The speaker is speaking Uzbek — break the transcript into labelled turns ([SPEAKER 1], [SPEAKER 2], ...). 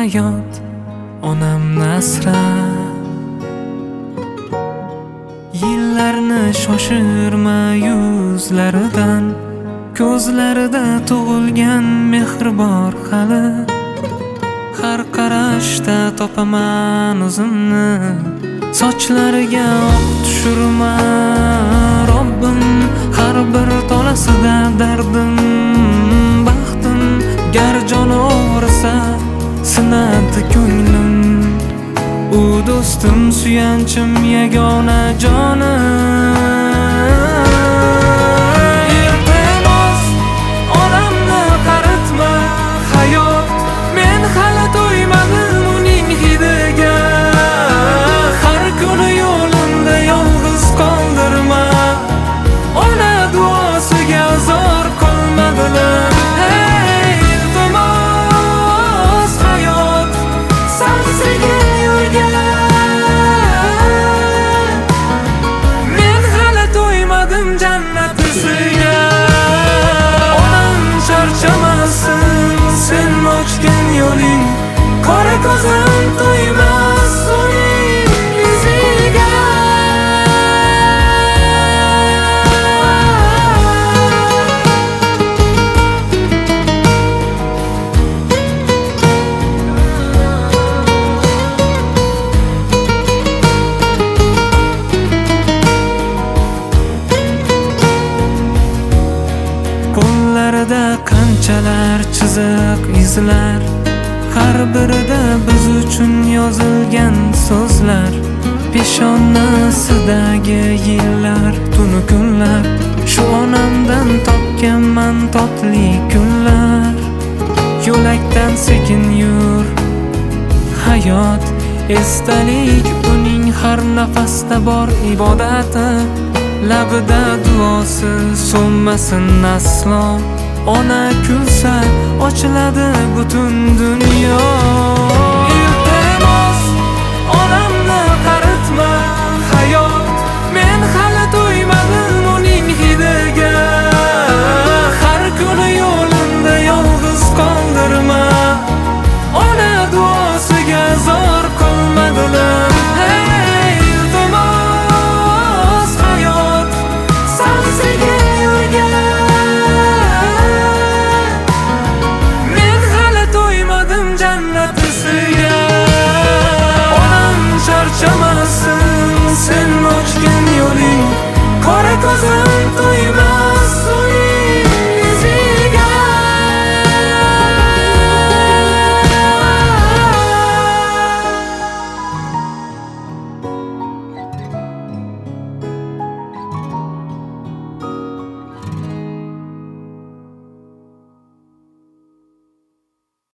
[SPEAKER 1] hayot onamni asrab. Yillarni shoshirma yuzlaridan, ko'zlarida tug'ilgan mehr bor hali. Har qarashda topaman o'zimni, sochlariga oq tushirma Robbim. Har bir tolasida dardim, baxtim. Gar joni og'risa sinadi ko'nglim, u do'stim, suyanchim, yagona jonim. Iltimos, onamni qaritma hayot, men hali to'ymadim uning hidiga. Har kuni yo'limda yolg'iz qoldirma, ona duosiga zor qolmadilar. Iltimos hayot, sansiga yurgan, men hali to'ymadim jannat isiga. Onam charchamasin sen ochgan yo'ling, qora ko'zim to'ymas uning yuziga. Qo'llarida qanchalar chiziq izlar, har birida biz uchun yozilgan so'zlar. Peshonasidagi yillar, tunu kunlar, shu onamdan topganman totli kunlar. Yo'lakdan sekin yur hayot, esdalik uning har nafasda bor ibodati. Labida duosi so'nmasin aslo, ona kulsa ochiladi butun dunyo. Iltimos, onamni qaritma hayot, men hali to'ymadim uning hidiga. Har kuni yo'limda yolg'iz qoldirma, ona duosiga zor qolmadilar. Iltimos hayot, sansiga yurgan, men hali to'ymadim jannat isiga. Onam charchamasin sen ochgan yo'ling, qora ko'zim